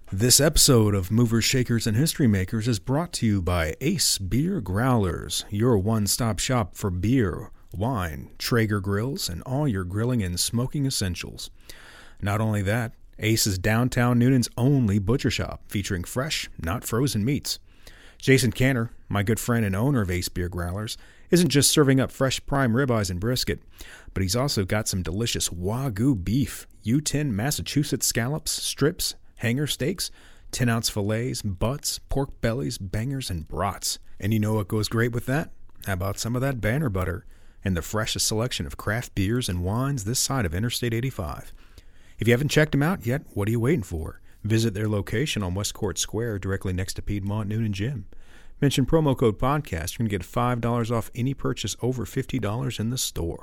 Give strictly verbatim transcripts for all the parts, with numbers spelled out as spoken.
This episode of Movers, Shakers, and History Makers is brought to you by Ace Beer Growlers, your one-stop shop for beer, wine, Traeger grills, and all your grilling and smoking essentials. Not only that, Ace is downtown Noonan's only butcher shop, featuring fresh, not frozen meats. Jason Cantor, my good friend and owner of Ace Beer Growlers, isn't just serving up fresh prime ribeyes and brisket, but he's also got some delicious Wagyu beef, U ten Massachusetts scallops, strips, hanger steaks, ten-ounce fillets, butts, pork bellies, bangers, and brats. And you know what goes great with that? How about some of that Banner butter and the freshest selection of craft beers and wines this side of Interstate eighty-five. If you haven't checked them out yet, what are you waiting for? Visit their location on West Court Square directly next to Piedmont Noonan Gym. Mention promo code podcast. You're going to get five dollars off any purchase over fifty dollars in the store.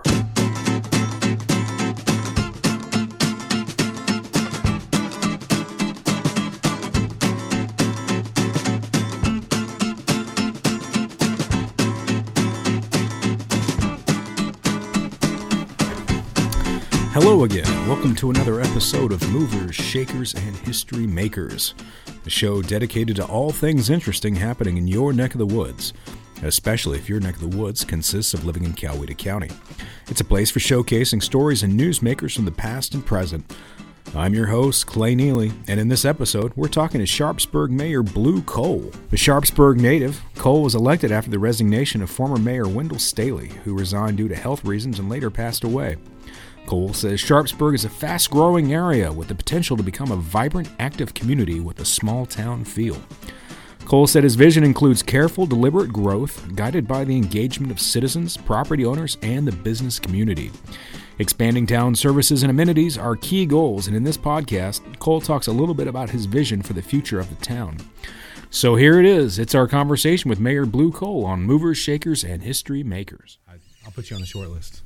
Hello again. Welcome to another episode of Movers, Shakers, and History Makers, a show dedicated to all things interesting happening in your neck of the woods, especially if your neck of the woods consists of living in Coweta County. It's a place for showcasing stories and newsmakers from the past and present. I'm your host, Clay Neely, and in this episode, we're talking to Sharpsburg Mayor Blue Cole. A Sharpsburg native, Cole was elected after the resignation of former Mayor Wendell Staley, who resigned due to health reasons and later passed away. Cole says Sharpsburg is a fast-growing area with the potential to become a vibrant, active community with a small-town feel. Cole said his vision includes careful, deliberate growth, guided by the engagement of citizens, property owners, and the business community. Expanding town services and amenities are key goals, and in this podcast, Cole talks a little bit about his vision for the future of the town. So here it is. It's our conversation with Mayor Blue Cole on Movers, Shakers, and History Makers. I'll put you on the short list.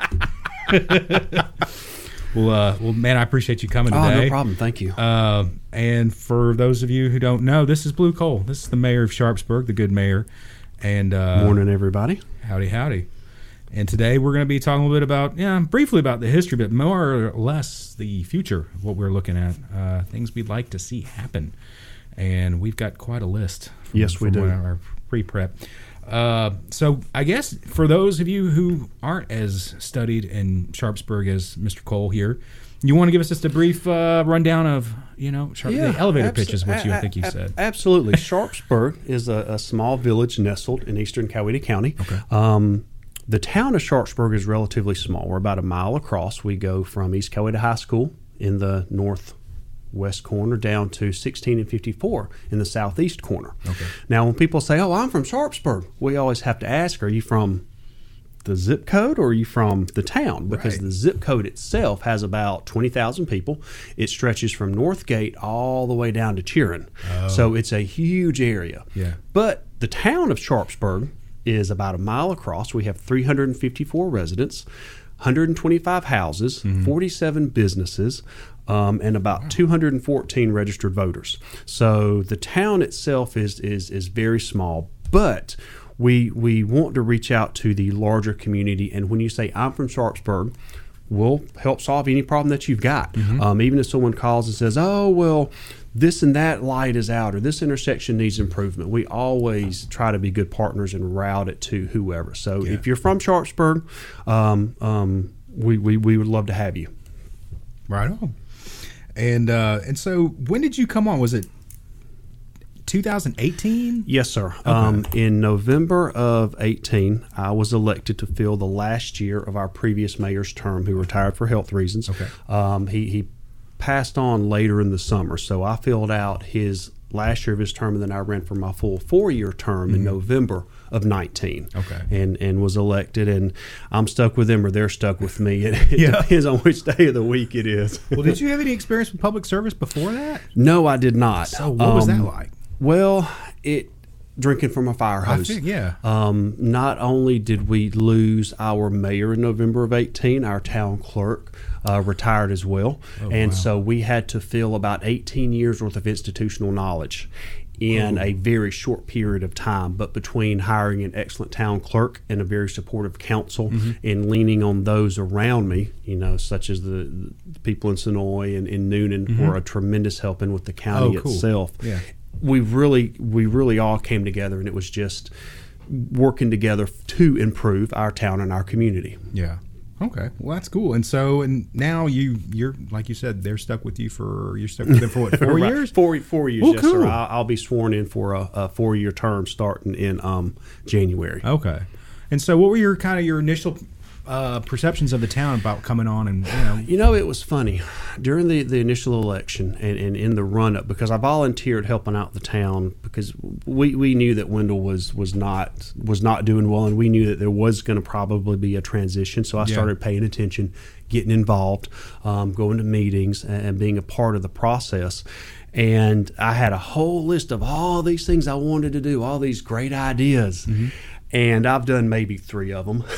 well, uh, well, man, I appreciate you coming today. Oh, no problem. Thank you. Uh, and for those of you who don't know, this is Blue Cole. This is the mayor of Sharpsburg, the good mayor. And uh, morning, everybody. Howdy, howdy. And today we're going to be talking a little bit about, yeah, briefly about the history, but more or less the future of what we're looking at, uh, things we'd like to see happen. And we've got quite a list. From, yes, we from do. Our pre-prep. Uh, so I guess for those of you who aren't as studied in Sharpsburg as Mister Cole here, you want to give us just a brief uh, rundown of, you know, Sharp, yeah, the elevator abso- pitch is what you I think you said. Absolutely. Sharpsburg is a, a small village nestled in eastern Coweta County. Okay. Um, the town of Sharpsburg is relatively small. We're about a mile across. We go from East Coweta High School in the north west corner down to sixteen and fifty-four in the southeast corner. Okay. Now, when people say, oh, I'm from Sharpsburg, we always have to ask, are you from the zip code or are you from the town? Because right. the zip code itself has about twenty thousand people. It stretches from Northgate all the way down to Cheerin. Oh. So it's a huge area. Yeah. But the town of Sharpsburg is about a mile across. We have three hundred fifty-four residents, one hundred twenty-five houses, mm-hmm. forty-seven businesses, Um, and about wow. two hundred fourteen registered voters. So the town itself is is is very small, but we we want to reach out to the larger community. And when you say I'm from Sharpsburg, we'll help solve any problem that you've got. Mm-hmm. Um, even if someone calls and says, "Oh, well, this and that light is out, or this intersection needs improvement," we always try to be good partners and route it to whoever. So yeah. if you're from Sharpsburg, um, um, we, we we would love to have you. Right on. And uh, and so when did you come on? Was it two thousand eighteen? Yes, sir. Okay. Um, in November of eighteen, I was elected to fill the last year of our previous mayor's term, who retired for health reasons. Okay. Um, he, he passed on later in the summer, so I filled out his last year of his term, and then I ran for my full four-year term mm-hmm. in November of nineteen. Okay. And and was elected, and I'm stuck with them or they're stuck with me. It, it yeah. depends on which day of the week it is. Well, did you have any experience with public service before that? No, I did not. So what um, was that like? Well, it drinking from a fire hose. I think, yeah. Um, not only did we lose our mayor in November of eighteen, our town clerk uh, retired as well. Oh, and wow. so we had to fill about eighteen years worth of institutional knowledge in Oh. a very short period of time. But between hiring an excellent town clerk and a very supportive council Mm-hmm. and leaning on those around me, you know, such as the, the people in Sonoy and in Noonan were a tremendous help in with the county Oh, cool. itself. Yeah. We really, we really all came together, and it was just working together to improve our town and our community. Yeah. Okay. Well, that's cool. And so, and now you, you're like you said, they're stuck with you for you're stuck with them for what, four Right. years? Four, four years, Oh, yes, cool. sir. I'll, I'll be sworn in for a, a four-year term starting in um, January. Okay. And so, what were your kind of your initial uh, perceptions of the town about coming on and you know? You know, it was funny during the, the initial election and, and in the run-up, because I volunteered helping out the town because we, we knew that Wendell was was not was not doing well, and we knew that there was going to probably be a transition. So I Yeah. started paying attention, getting involved, um, going to meetings, and, and being a part of the process. And I had a whole list of all these things I wanted to do, all these great ideas, and I've done maybe three of them.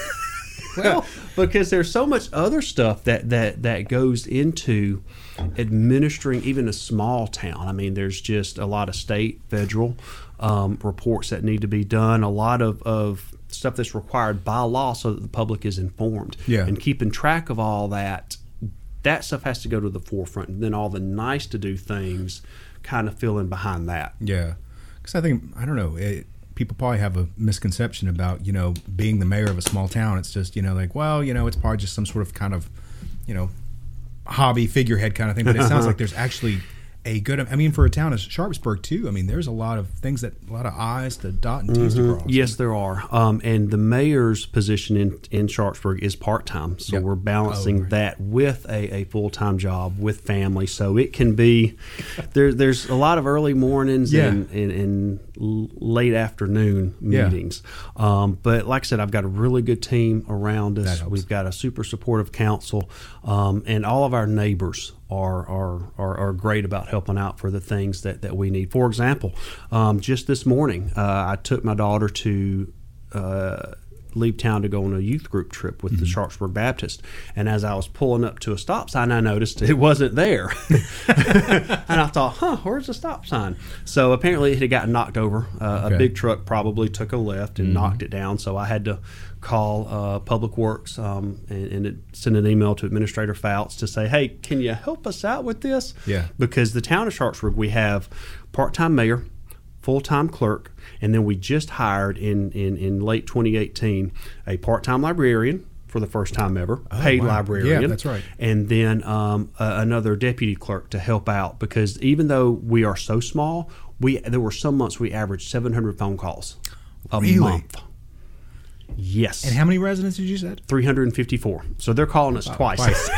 Well, because there's so much other stuff that, that, that goes into administering even a small town. I mean, there's just a lot of state, federal um, reports that need to be done, a lot of, of stuff that's required by law so that the public is informed. Yeah. And keeping track of all that, that stuff has to go to the forefront. And then all the nice to do things kind of fill in behind that. Yeah. Because I think I don't know. It, people probably have a misconception about you know being the mayor of a small town. It's just you know like well you know it's probably just some sort of kind of you know hobby figurehead kind of thing. But it sounds like there's actually a good. I mean, for a town as Sharpsburg too. I mean, there's a lot of things that a lot of I's to dot and T's to cross. Yes, there are. Um, and the mayor's position in, in Sharpsburg is part-time. So Yep. we're balancing Oh, right. that with a, a full-time job with family. So it can be, there, there's a lot of early mornings Yeah. and, and, and l- late afternoon Yeah. meetings. Um, but like I said, I've got a really good team around That us. helps. We've got a super supportive council. Um, and all of our neighbors are, are, are, are great about helping out for the things that, that we need. For example, um, just this morning, uh, I took my daughter to uh, leave town to go on a youth group trip with the Sharpsburg Baptist. And as I was pulling up to a stop sign, I noticed it wasn't there. And I thought, huh, where's the stop sign? So apparently it had gotten knocked over. Uh, Okay. A big truck probably took a left and knocked it down. So I had to call uh, Public Works um, and, and it, send an email to Administrator Fouts to say, hey, can you help us out with this? Yeah. Because the town of Sharpsburg, we have part-time mayor, full-time clerk, and then we just hired in, in, in late twenty eighteen a part-time librarian for the first time ever, Oh, paid wow. librarian. Yeah, that's right. And then um, a, another deputy clerk to help out because even though we are so small, we there were some months we averaged seven hundred phone calls a Really? month. Yes. And how many residents did you said? three hundred fifty-four. So they're calling us twice. Twice.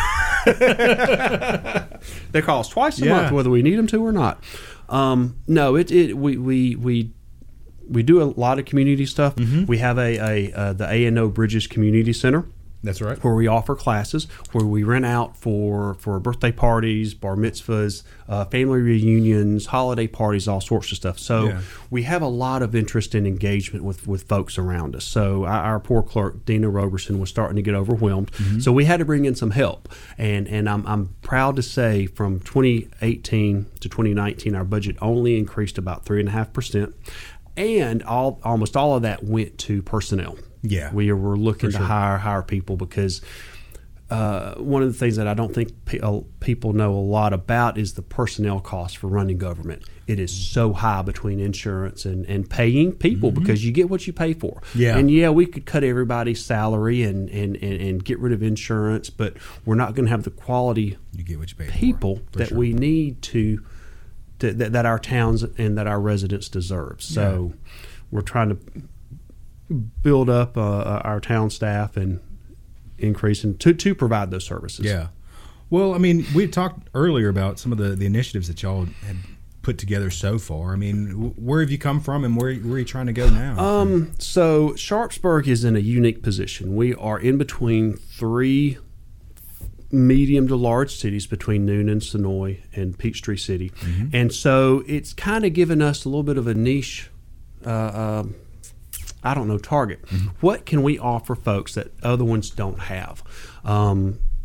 They call us twice a Yeah. month, whether we need them to or not. Um, no, it, it we, we we we do a lot of community stuff. Mm-hmm. We have a, a uh, the A and O Bridges Community Center That's right. where we offer classes, where we rent out for, for birthday parties, bar mitzvahs, uh, family reunions, holiday parties, all sorts of stuff. So Yeah. we have a lot of interest and engagement with, with folks around us. So our, our poor clerk, Dina Roberson, was starting to get overwhelmed. So we had to bring in some help. And, and I'm, I'm proud to say from twenty eighteen to twenty nineteen, our budget only increased about three point five percent. And all almost all of that went to personnel. Yeah. We were looking For to sure. hire hire people because uh, one of the things that I don't think pe- uh, people know a lot about is the personnel cost for running government. It is so high between insurance and, and paying people because you get what you pay for. Yeah. And yeah, we could cut everybody's salary and, and, and, and get rid of insurance, but we're not going to have the quality You get what you pay for. people For that sure. we need to, to that, that our towns and that our residents deserve. So we're trying to build up uh, our town staff and increase and to, to provide those services. Yeah. Well, I mean, we talked earlier about some of the, the initiatives that y'all had put together so far. I mean, wh- where have you come from and where, where are you trying to go now? Um, so Sharpsburg is in a unique position. We are in between three medium to large cities between Noonan, Sonoy, and Peachtree City. And so it's kind of given us a little bit of a niche, uh, um, I don't know, target. What can we offer folks that other ones don't have? Um,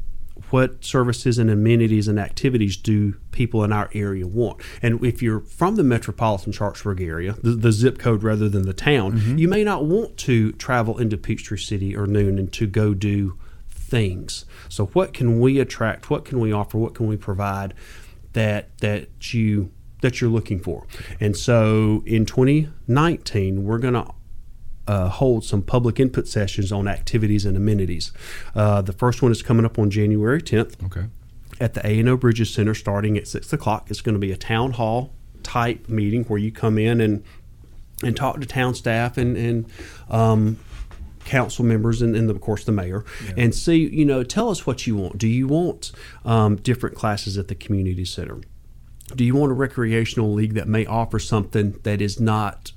what services and amenities and activities do people in our area want? And if you're from the metropolitan Sharpsburg area, the, the zip code rather than the town, mm-hmm. you may not want to travel into Peachtree City or Newnan to go do things. So what can we attract? What can we offer? What can we provide that that you that you're looking for? And so in twenty nineteen, we're going to Uh, hold some public input sessions on activities and amenities. Uh, the first one is coming up on January tenth okay. at the A and O Bridges Center starting at six o'clock. It's going to be a town hall type meeting where you come in and and talk to town staff and, and um, council members and, and of course the mayor yeah. and see, you know, tell us what you want. Do you want um, different classes at the community center? Do you want a recreational league that may offer something that is not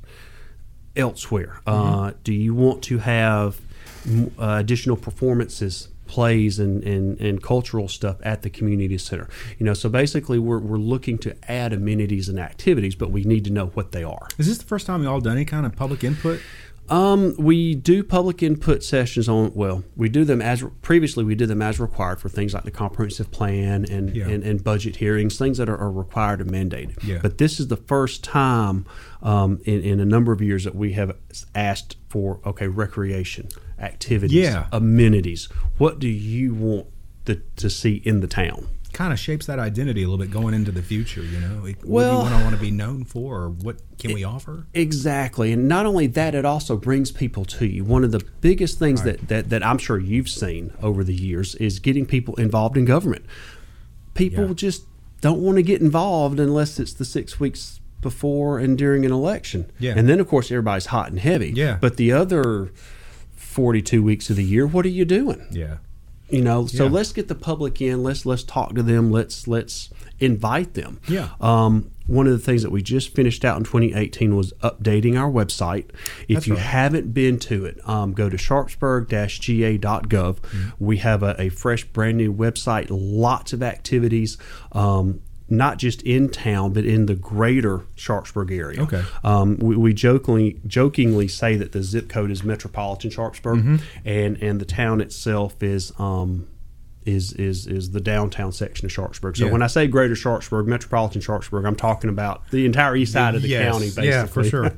elsewhere? Mm-hmm. Uh, do you want to have uh, additional performances, plays, and, and, and cultural stuff at the community center? You know, so basically we're we're looking to add amenities and activities, but we need to know what they are. Is this the first time you all done any kind of public input? Um, we do public input sessions on, well, we do them as, previously we did them as required for things like the comprehensive plan and, yeah. and, and budget hearings, things that are, are required and mandated. Yeah. But this is the first time um, in, in a number of years that we have asked for, okay, recreation, activities, yeah. amenities. What do you want the, to see in the town? Kind of shapes that identity a little bit going into the future, you know? Like, well, what do you want to be known for, or what can we offer? Exactly. And not only that, it also brings people to you. One of the biggest things right. that, that, that I'm sure you've seen over the years is getting people involved in government. People yeah. just don't want to get involved unless it's the six weeks before and during an election. Yeah. And then, of course, everybody's hot and heavy. Yeah. But the other forty-two weeks of the year, what are you doing? Yeah. You know, so yeah. let's get the public in. Let's let's talk to them. Let's let's invite them. Yeah. Um, one of the things that we just finished out in twenty eighteen was updating our website. If That's you right. haven't been to it, um, go to sharpsburg dash g a dot gov. Mm-hmm. We have a, a fresh, brand new website. Lots of activities. Um, not just in town, but in the greater Sharpsburg area. Okay. Um, we, we jokingly jokingly say that the zip code is metropolitan Sharpsburg, mm-hmm. and and the town itself is um, is is is the downtown section of Sharpsburg. So yeah. when I say greater Sharpsburg, metropolitan Sharpsburg, I'm talking about the entire east side of the yes. county, basically. Yeah, for sure.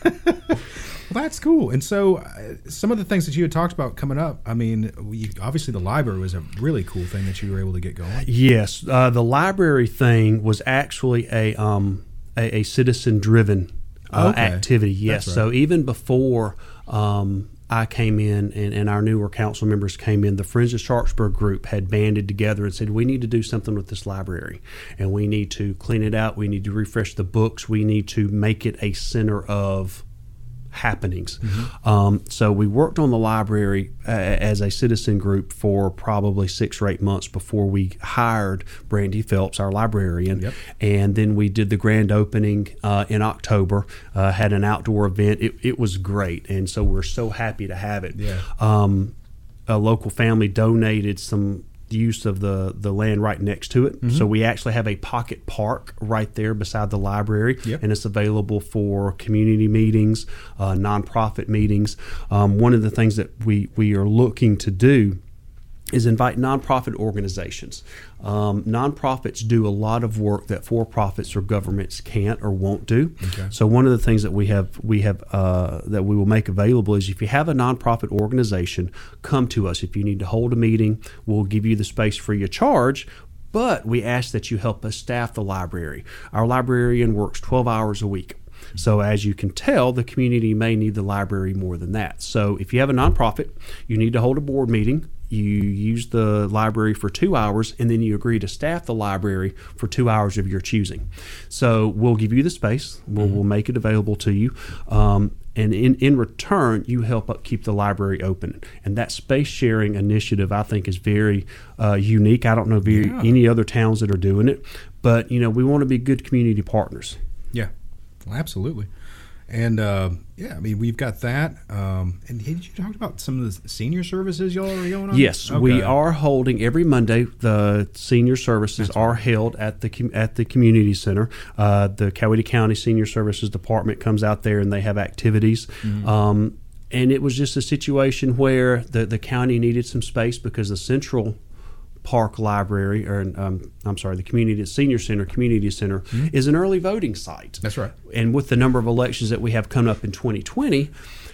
Well, that's cool. And so uh, some of the things that you had talked about coming up, I mean, we, obviously the library was a really cool thing that you were able to get going. Yes. Uh, the library thing was actually a um, a, a citizen-driven uh, okay. activity. Yes. Right. So even before um, I came in and, and our newer council members came in, the Friends of Sharpsburg group had banded together and said, we need to do something with this library, and we need to clean it out. We need to refresh the books. We need to make it a center of happenings. Mm-hmm. Um, so we worked on the library uh, as a citizen group for probably six or eight months before we hired Brandy Phelps, our librarian. Yep. And then we did the grand opening uh, in October, uh, had an outdoor event. It, it was great. And so we're so happy to have it. Yeah. Um, a local family donated some use of the, the land right next to it. Mm-hmm. So we actually have a pocket park right there beside the library, yep. and it's available for community meetings, uh, nonprofit meetings. Um, one of the things that we, we are looking to do is invite nonprofit organizations. Um, nonprofits do a lot of work that for-profits or governments can't or won't do. Okay. So one of the things that we have we have uh, that we will make available is if you have a nonprofit organization, come to us. If you need to hold a meeting, we'll give you the space free of charge. But we ask that you help us staff the library. Our librarian works twelve hours a week. So as you can tell, the community may need the library more than that. So if you have a nonprofit, you need to hold a board meeting. You use the library for two hours, and then you agree to staff the library for two hours of your choosing. So we'll give you the space. We'll, Mm-hmm. we'll make it available to you. Um, and in, in return, you help up keep the library open. And that space sharing initiative, I think, is very uh, unique. I don't know of Yeah. any other towns that are doing it. But, you know, we want to be good community partners. Yeah, well, absolutely. And, uh, yeah, I mean, we've got that. Um, and did you talk about some of the senior services y'all are going on? Yes, okay. we are holding every Monday. The senior services That's are right. held at the com- at the community center. Uh, the Coweta County Senior Services Department comes out there and they have activities. Mm-hmm. Um, and it was just a situation where the, the county needed some space because the central Park Library, or um, I'm sorry, the Community Senior Center, Community Center, Mm-hmm. is an early voting site. That's right. And with the number of elections that we have coming up in twenty twenty,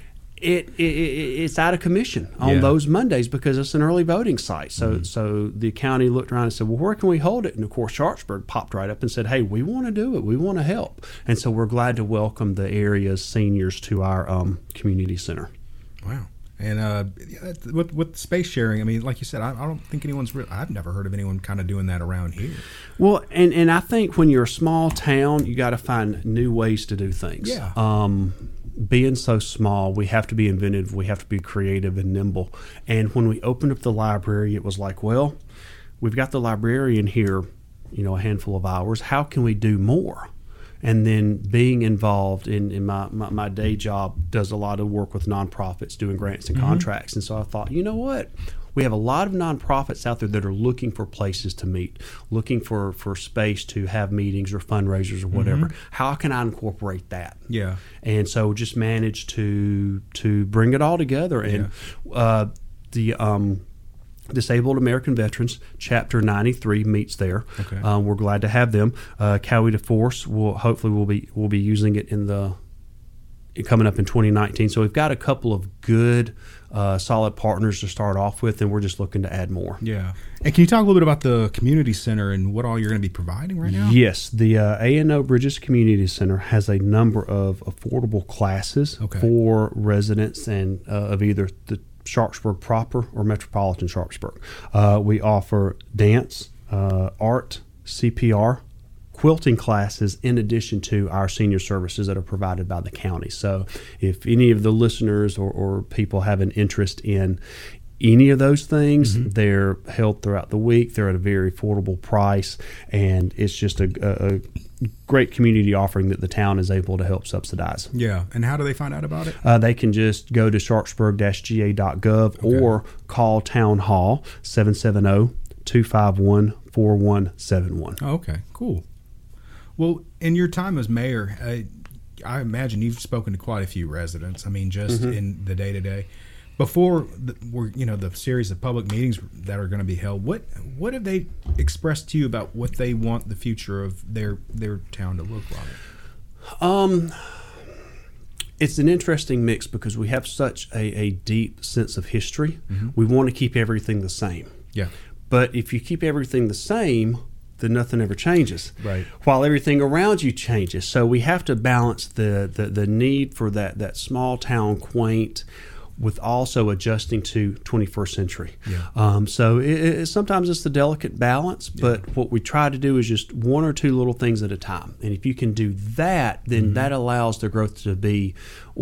it, it it's out of commission on Yeah. those Mondays because it's an early voting site. So Mm-hmm. so the county looked around and said, well, where can we hold it? And of course, Sharpsburg popped right up and said, hey, we want to do it. We want to help. And so we're glad to welcome the area's seniors to our um, community center. Wow. And uh, yeah, with with space sharing, I mean, like you said, I, I don't think anyone's. Re- I've never heard of anyone kind of doing that around here. Well, and, and I think when you're a small town, you got to find new ways to do things. Yeah. Um, being so small, we have to be inventive. We have to be creative and nimble. And when we opened up the library, it was like, well, we've got the librarian here, you know, a handful of hours. How can we do more? And then being involved in, in my, my, my day job does a lot of work with nonprofits doing grants and contracts. And so I thought, you know what? We have a lot of nonprofits out there that are looking for places to meet, looking for, for space to have meetings or fundraisers or whatever. How can I incorporate that? Yeah. And so just managed to to bring it all together. And uh, the um, Disabled American Veterans Chapter ninety-three meets there. Okay. Um, we're glad to have them. Uh, Cowie DeForce will hopefully will be will be using it in the coming up in twenty nineteen. So we've got a couple of good, uh, solid partners to start off with, and we're just looking to add more. Yeah. And can you talk a little bit about the community center and what all you're going to be providing right now? Yes, the uh, A and O Bridges Community Center has a number of affordable classes Okay. for residents and uh, of either the Sharpsburg proper or metropolitan Sharpsburg. Uh, we offer dance, uh, art, C P R, quilting classes in addition to our senior services that are provided by the county. So if any of the listeners or, or people have an interest in any of those things, Mm-hmm. they're held throughout the week. They're at a very affordable price, and it's just a, a, a great community offering that the town is able to help subsidize. Yeah. And how do they find out about it? Uh, they can just go to sharpsburg dash g a dot gov or call Town Hall seven seven zero, two five one, four one seven one. Oh, okay. Cool. Well, in your time as mayor, I, I imagine you've spoken to quite a few residents. I mean, just Mm-hmm. in the day to day. Before the, we're, you know, the series of public meetings that are going to be held, what what have they expressed to you about what they want the future of their their town to look like? Um, it's an interesting mix because we have such a, a deep sense of history. We want to keep everything the same. Yeah. But if you keep everything the same, then nothing ever changes. Right. While everything around you changes. So we have to balance the, the, the need for that, that small town quaint with also adjusting to twenty-first century. Yeah. Um, so it, it, sometimes it's the delicate balance, but what we try to do is just one or two little things at a time. And if you can do that, then Mm-hmm. that allows the growth to be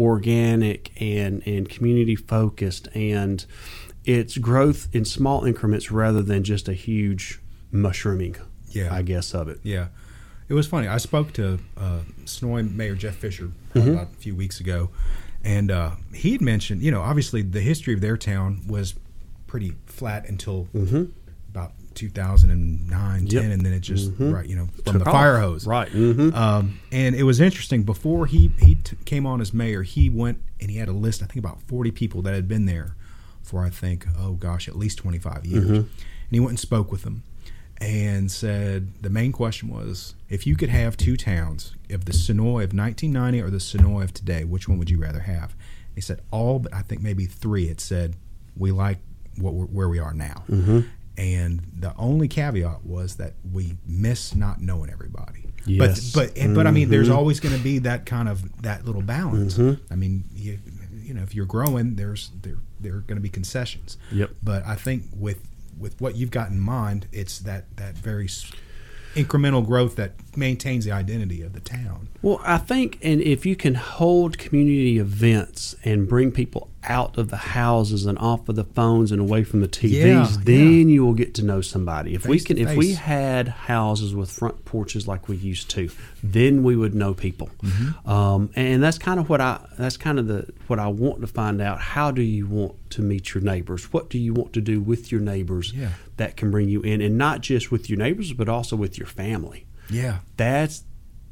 organic and, and community focused, and it's growth in small increments rather than just a huge mushrooming, Yeah. I guess, of it. Yeah. It was funny. I spoke to uh, Sonoy Mayor Jeff Fisher Mm-hmm. about a few weeks ago, and uh, he had mentioned, you know, obviously the history of their town was pretty flat until about two thousand nine, Yep. ten, and then it just, right, you know, from Took the off. fire hose. Right. Mm-hmm. Um, and it was interesting. Before he, he t- came on as mayor, he went and he had a list, I think about forty people that had been there for, I think, oh gosh, at least twenty-five years. Mm-hmm. And he went and spoke with them and said the main question was, if you could have two towns, of the Sonoy of nineteen ninety or the Sonoy of today, which one would you rather have? He said all, but I think maybe three had said, we like what we're, where we are now. Mm-hmm. And the only caveat was that we miss not knowing everybody. Yes. But but and, but I mean, there's always going to be that kind of that little balance. Mm-hmm. I mean, you, you know, if you're growing, there's there there are going to be concessions. Yep. But I think with with what you've got in mind, it's that that very s- incremental growth that maintains the identity of the town. Well, I think, and if you can hold community events and bring people out of the houses and off of the phones and away from the T Vs, Yeah, then you will get to know somebody. If we Face to can, if we face. had houses with front porches like we used to, then we would know people. Mm-hmm. Um, and that's kind of what I. That's kind of the what I want to find out. How do you want to meet your neighbors? What do you want to do with your neighbors Yeah. that can bring you in, and not just with your neighbors, but also with your family. Yeah. That's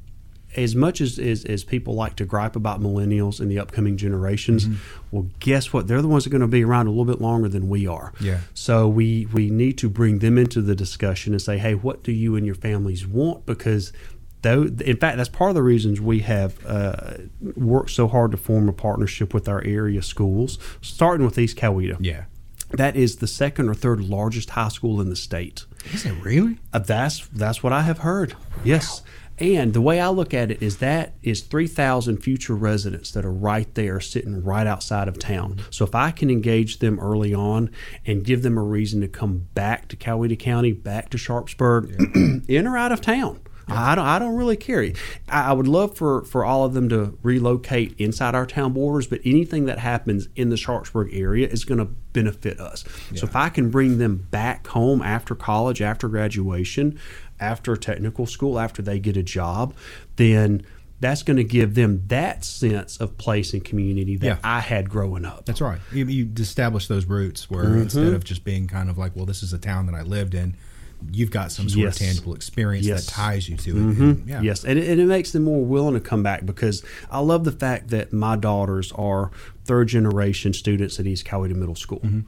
as much as, as as people like to gripe about millennials and the upcoming generations, mm-hmm. well, guess what? They're the ones that are going to be around a little bit longer than we are. Yeah. So we we need to bring them into the discussion and say, hey, what do you and your families want? Because though, in fact, that's part of the reasons we have uh, worked so hard to form a partnership with our area schools, starting with East Coweta. Yeah. That is the second or third largest high school in the state. Is it really? Uh, that's that's what I have heard. Yes. And the way I look at it is that is three thousand future residents that are right there sitting right outside of town. So if I can engage them early on and give them a reason to come back to Coweta County, back to Sharpsburg, yeah. in or out of town, yeah. I don't I don't really care. I, I would love for, for all of them to relocate inside our town borders, but anything that happens in the Sharpsburg area is going to benefit us. Yeah. So if I can bring them back home after college, after graduation, after technical school, after they get a job, then that's going to give them that sense of place and community that yeah. I had growing up. That's right. You, you establish those roots where mm-hmm. instead of just being kind of like, well, this is a town that I lived in, you've got some sort yes. of tangible experience yes. that ties you to it. Mm-hmm. And, yeah. Yes, and it, and it makes them more willing to come back, because I love the fact that my daughters are third-generation students at East Coweta Middle School. Mm-hmm.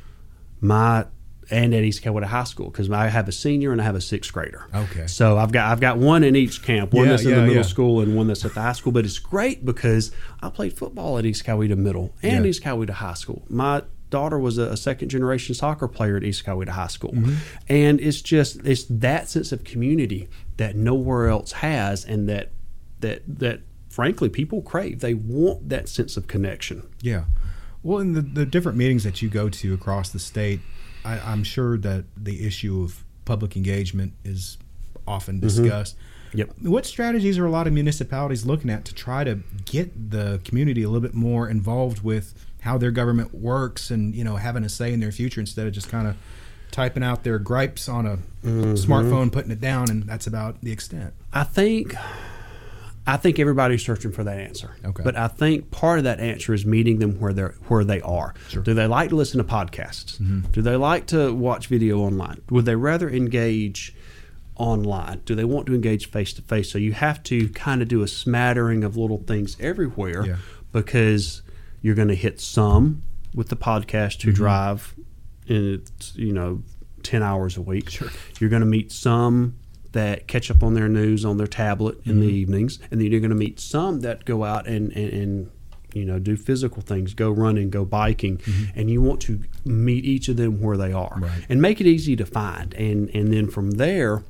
My and at East Coweta High School, because I have a senior and I have a sixth grader. Okay. So I've got I've got one in each camp, one yeah, that's in yeah, the middle yeah. school and one that's at the high school. But it's great because I played football at East Coweta Middle and yeah. East Coweta High School. My daughter was a, a second generation soccer player at East Coweta High School. Mm-hmm. And it's just it's that sense of community that nowhere else has, and that that that frankly people crave. They want that sense of connection. Yeah. Well, in the, the different meetings that you go to across the state, I, I'm sure that the issue of public engagement is often discussed. Mm-hmm. Yep. What strategies are a lot of municipalities looking at to try to get the community a little bit more involved with how their government works and, you know, having a say in their future instead of just kind of typing out their gripes on a mm-hmm. smartphone, putting it down, and that's about the extent? I think... I think everybody's searching for that answer. Okay. But I think part of that answer is meeting them where they're where they are. Sure. Do they like to listen to podcasts? Mm-hmm. Do they like to watch video online? Would they rather engage online? Do they want to engage face to face? So you have to kind of do a smattering of little things everywhere, yeah. because you're going to hit some with the podcast who mm-hmm. drive in, you know, ten hours a week. Sure. You're going to meet some that catch up on their news on their tablet in mm-hmm. the evenings, and then you're going to meet some that go out and, and, and you know do physical things, go running, go biking, mm-hmm. and you want to meet each of them where they are, right. and make it easy to find. And and then from there,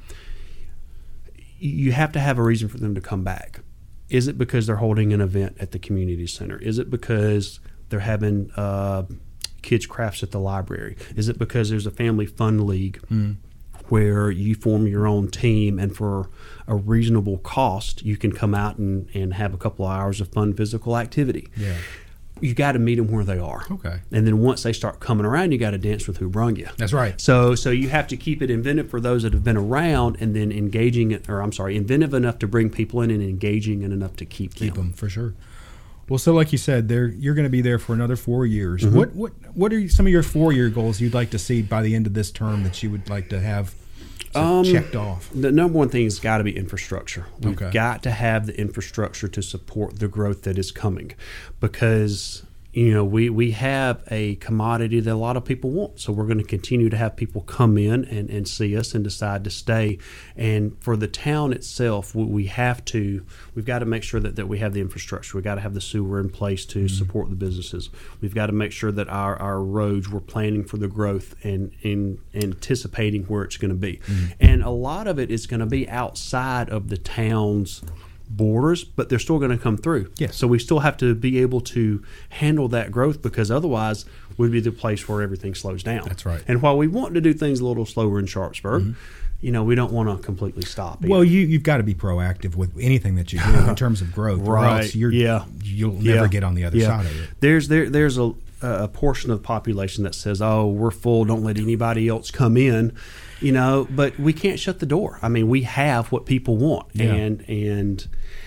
you have to have a reason for them to come back. Is it because they're holding an event at the community center? Is it because they're having uh, kids crafts at the library? Is it because there's a family fun league? Mm-hmm. where you form your own team, and for a reasonable cost, you can come out and, and have a couple of hours of fun physical activity. Yeah. You got to meet them where they are. Okay. And then once they start coming around, you got to dance with who brung you. That's right. So so you have to keep it inventive for those that have been around, and then engaging it, or I'm sorry, inventive enough to bring people in and engaging and enough to keep, keep them. them. For sure. Well, so like you said, there you're going to be there for another four years. Mm-hmm. What what what are some of your four year goals you'd like to see by the end of this term that you would like to have um, checked off? The number one thing has got to be infrastructure. We've okay. got to have the infrastructure to support the growth that is coming, because you know, we, we have a commodity that a lot of people want. So we're going to continue to have people come in and, and see us and decide to stay. And for the town itself, we, we have to, we've got to make sure that, that we have the infrastructure. We've got to have the sewer in place to mm-hmm. support the businesses. We've got to make sure that our, our roads, we're planning for the growth and, and anticipating where it's going to be. Mm-hmm. And a lot of it is going to be outside of the town's borders, but they're still going to come through. Yes. So we still have to be able to handle that growth, because otherwise we'd be the place where everything slows down. That's right. And while we want to do things a little slower in Sharpsburg, mm-hmm. you know, we don't want to completely stop. Well, you, you've got to be proactive with anything that you do in terms of growth. Right. Or else you're, yeah. you'll yeah. never get on the other yeah. side of it. There's there there's a a portion of the population that says, "Oh, we're full. Don't let anybody else come in." You know, but we can't shut the door. I mean, we have what people want, yeah. and and.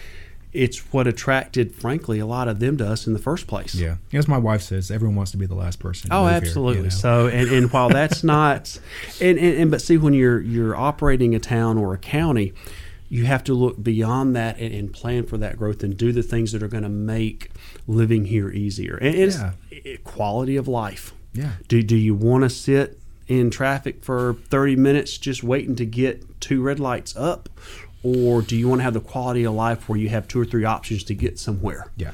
It's what attracted, frankly, a lot of them to us in the first place. Yeah. As my wife says, everyone wants to be the last person to Oh, move absolutely. Here, you know? So, and, and while that's not, and, and, and but see, when you're you're operating a town or a county, you have to look beyond that and, and plan for that growth and do the things that are going to make living here easier. And it's Yeah. it, quality of life. Yeah. Do do you want to sit in traffic for thirty minutes just waiting to get two red lights up, or do you want to have the quality of life where you have two or three options to get somewhere? Yeah.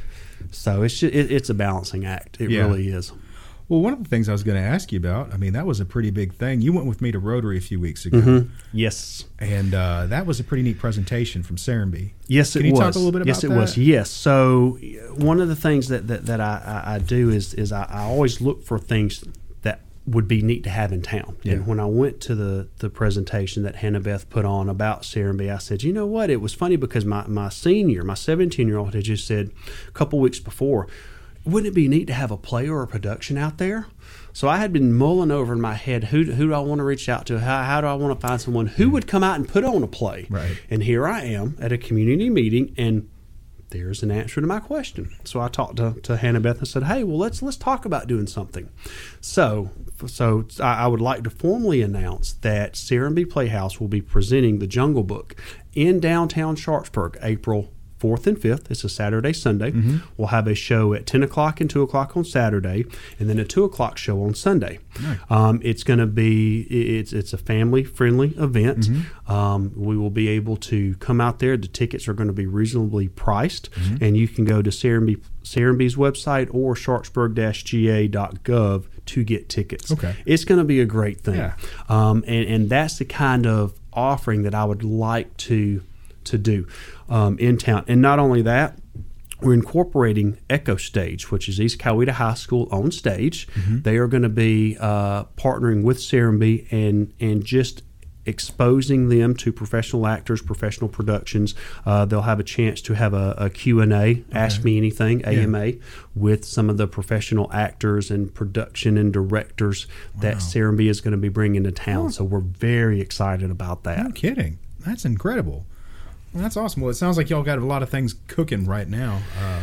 So it's just, it, it's a balancing act. It Yeah. really is. Well, one of the things I was going to ask you about, I mean, that was a pretty big thing. You went with me to Rotary a few weeks ago, Mm-hmm. Yes. and uh, that was a pretty neat presentation from Serenbe. Yes, it Can you was. talk a little bit about yes, it that? was. Yes. So one of the things that, that, that I, I, I do is is I, I always look for things that would be neat to have in town. Yeah. And when I went to the, the presentation that Hannah Beth put on about Serenbe, I said, you know what? It was funny because my, my senior, my seventeen-year-old had just said a couple weeks before, wouldn't it be neat to have a play or a production out there? So I had been mulling over in my head, who, who do I want to reach out to? How, how do I want to find someone who would come out and put on a play? Right. And here I am at a community meeting, and there's an answer to my question. So I talked to, to Hannah Beth and said, hey, well, let's let's talk about doing something. So so I, I would like to formally announce that Serenbe Playhouse will be presenting The Jungle Book in downtown Sharpsburg, April fourth and fifth. It's a Saturday, Sunday. Mm-hmm. We'll have a show at ten o'clock and two o'clock on Saturday, and then a two o'clock show on Sunday. Nice. Um, it's going to be it's it's a family friendly event. Mm-hmm. Um, we will be able to come out there. The tickets are going to be reasonably priced, Mm-hmm. and you can go to Serenbe, Serenbe's website or sharpsburg dash g a dot gov to get tickets. Okay. It's going to be a great thing. Yeah. Um, and, and that's the kind of offering that I would like to to do um, in town. And not only that, we're incorporating Echo Stage, which is East Coweta High School on stage. Mm-hmm. They are going to be uh, partnering with Serenbe and and just exposing them to professional actors, professional productions. Uh, they'll have a chance to have a, a Q and A, Ask Me Anything, A M A, with some of the professional actors and production and directors that Wow. Serenbe is going to be bringing to town. So we're very excited about that. No kidding. That's incredible. Well, that's awesome. Well, it sounds like y'all got a lot of things cooking right now. Uh,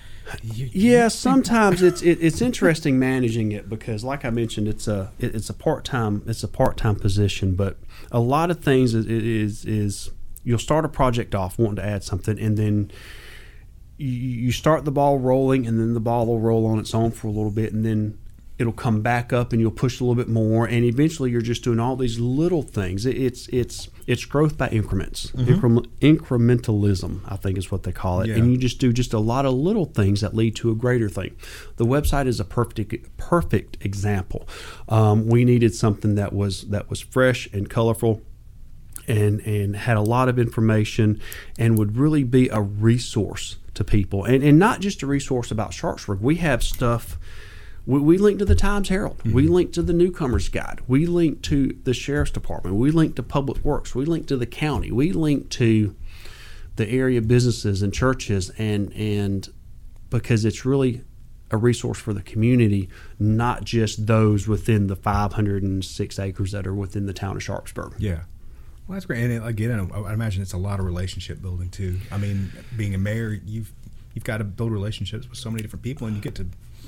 you, Yeah, sometimes it's it, it's interesting managing it because, like I mentioned, it's a it, it's a part time it's a part time position. But a lot of things is, is is you'll start a project off wanting to add something, and then you, you start the ball rolling, and then the ball will roll on its own for a little bit, and then it'll come back up, and you'll push a little bit more, and eventually you're just doing all these little things. It, it's it's it's growth by increments, Increm- incrementalism, I think is what they call it, Yeah. and you just do just a lot of little things that lead to a greater thing. The website is a perfect perfect example. Um, we needed something that was that was fresh and colorful, and and had a lot of information, and would really be a resource to people, and and not just a resource about Sharpsburg. We have stuff. We, we link to the Times Herald. Mm-hmm. We link to the Newcomer's Guide. We link to the Sheriff's Department. We link to Public Works. We link to the county. We link to the area businesses and churches, and and because it's really a resource for the community, not just those within the five hundred six acres that are within the town of Sharpsburg. Yeah. Well, that's great. And it, again, I imagine it's a lot of relationship building too. I mean, being a mayor, you've you've got to build relationships with so many different people, and you get to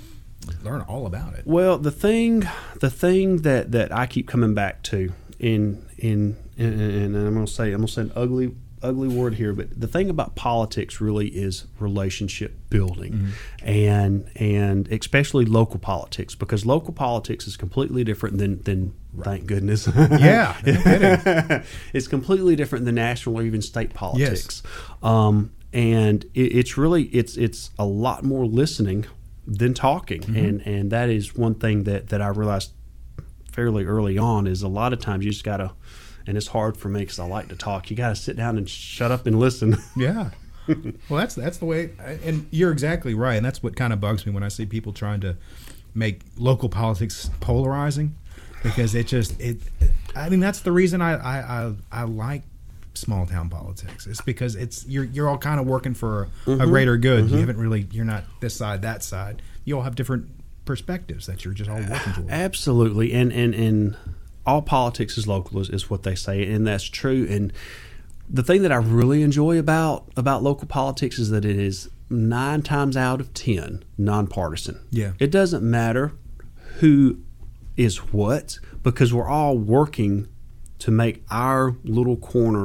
learn all about it. Well, the thing, the thing that, that I keep coming back to, in in, in and I'm going to say I'm going to say an ugly ugly word here, but the thing about politics really is relationship building, mm-hmm. and and especially local politics, because local politics is completely different than than right. thank goodness. Yeah, no kidding. It's completely different than national or even state politics. Yes. Um, and it, it's really it's it's a lot more listening than talking, mm-hmm. and and that is one thing that that I realized fairly early on, is a lot of times you just gotta, and it's hard for me because I like to talk, you gotta sit down and shut up and listen. Yeah. Well, that's that's the way, and you're exactly right, and that's what kind of bugs me when I see people trying to make local politics polarizing, because it just it I mean that's the reason I I, I, I like small town politics. It's because it's you're you're all kind of working for a, mm-hmm. a greater good. Mm-hmm. You haven't really you're not this side, that side. You all have different perspectives that you're just all working toward. Absolutely, and and and all politics is local, is, is what they say, and that's true. And the thing that I really enjoy about about local politics is that it is nine times out of ten nonpartisan. Yeah, it doesn't matter who is what, because we're all working to make our little corner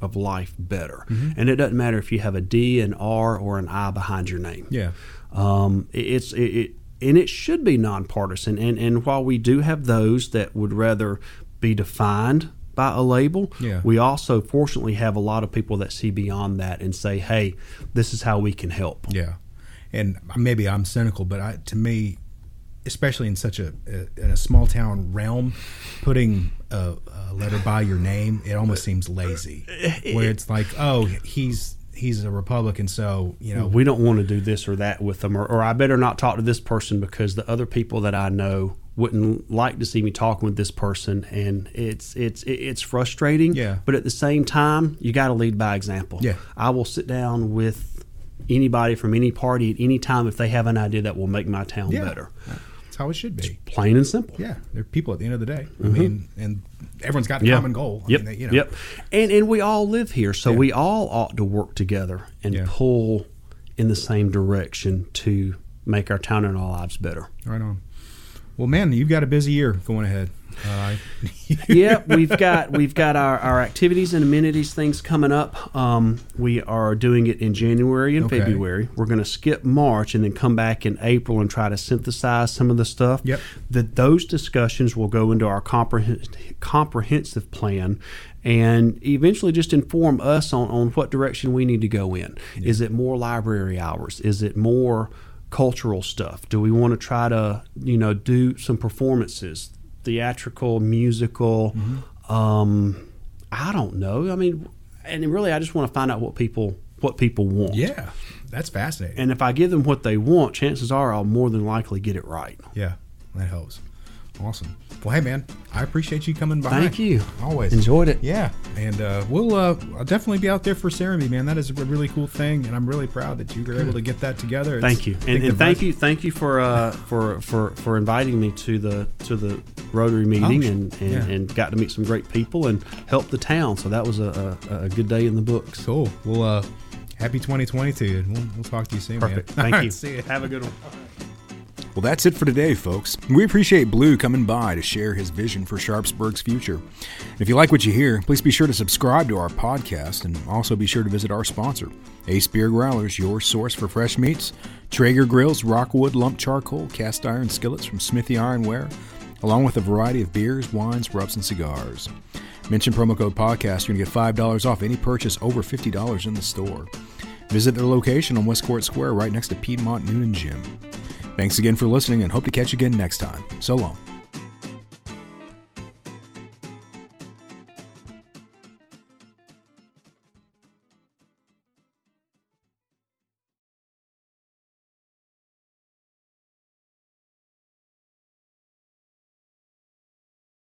of life better. Mm-hmm. And it doesn't matter if you have a D, an R, or an I behind your name. Yeah. Um, it, it's it, it and it should be nonpartisan. And and while we do have those that would rather be defined by a label, yeah. we also fortunately have a lot of people that see beyond that and say, hey, this is how we can help. Yeah. And maybe I'm cynical, but I, to me, especially in such a, a in a small town realm, putting a, a letter by your name, it almost seems lazy. Where it's like, oh, he's he's a Republican, so you know we don't want to do this or that with them, or, or I better not talk to this person because the other people that I know wouldn't like to see me talking with this person, and it's it's it's frustrating. Yeah. But at the same time, you got to lead by example. Yeah. I will sit down with anybody from any party at any time if they have an idea that will make my town yeah. better. That's how it should be. Plain and simple. Yeah, they're people at the end of the day. Mm-hmm. I mean, and everyone's got a yeah. common goal. I yep. mean, they, you know. Yep. And and we all live here, so yeah. we all ought to work together and yeah. pull in the same direction to make our town and our lives better. Right on. Well, man, you've got a busy year going ahead. Uh, yep, we've got we've got our, our activities and amenities things coming up. Um, we are doing it in January and okay. February. We're going to skip March and then come back in April and try to synthesize some of the stuff. Yep. That those discussions will go into our comprehen- comprehensive plan and eventually just inform us on, on what direction we need to go in. Yeah. Is it more library hours? Is it more cultural stuff? Do we want to try to, you know, do some performances? Theatrical, musical, mm-hmm. um, I don't know. I mean, and really, I just want to find out what people what people want. Yeah, that's fascinating. And if I give them what they want, chances are I'll more than likely get it right. Yeah, that helps. Awesome. Well, hey, man, I appreciate you coming by. Thank you. Always enjoyed it. Yeah, and uh, we'll uh, I'll definitely be out there for Serenbe, man. That is a really cool thing, and I'm really proud that you were able to get that together. It's, thank you, and, and thank you, thank you for uh, for for for inviting me to the to the Rotary meeting, oh, and and, yeah. and got to meet some great people and help the town. So that was a, a, a good day in the books. Cool. Well, uh, happy twenty twenty-two, and we'll, we'll talk to you soon. Perfect. Man. Thank you. See you. Have a good one. Well, that's it for today, folks. We appreciate Blue coming by to share his vision for Sharpsburg's future. If you like what you hear, please be sure to subscribe to our podcast and also be sure to visit our sponsor, Ace Beer Growlers, your source for fresh meats, Traeger Grills, Rockwood, Lump Charcoal, Cast Iron Skillets from Smithy Ironware, along with a variety of beers, wines, rubs, and cigars. Mention promo code podcast, you're going to get five dollars off any purchase over fifty dollars in the store. Visit their location on Westcourt Square right next to Piedmont Noonan Gym. Thanks again for listening and hope to catch you again next time. So long.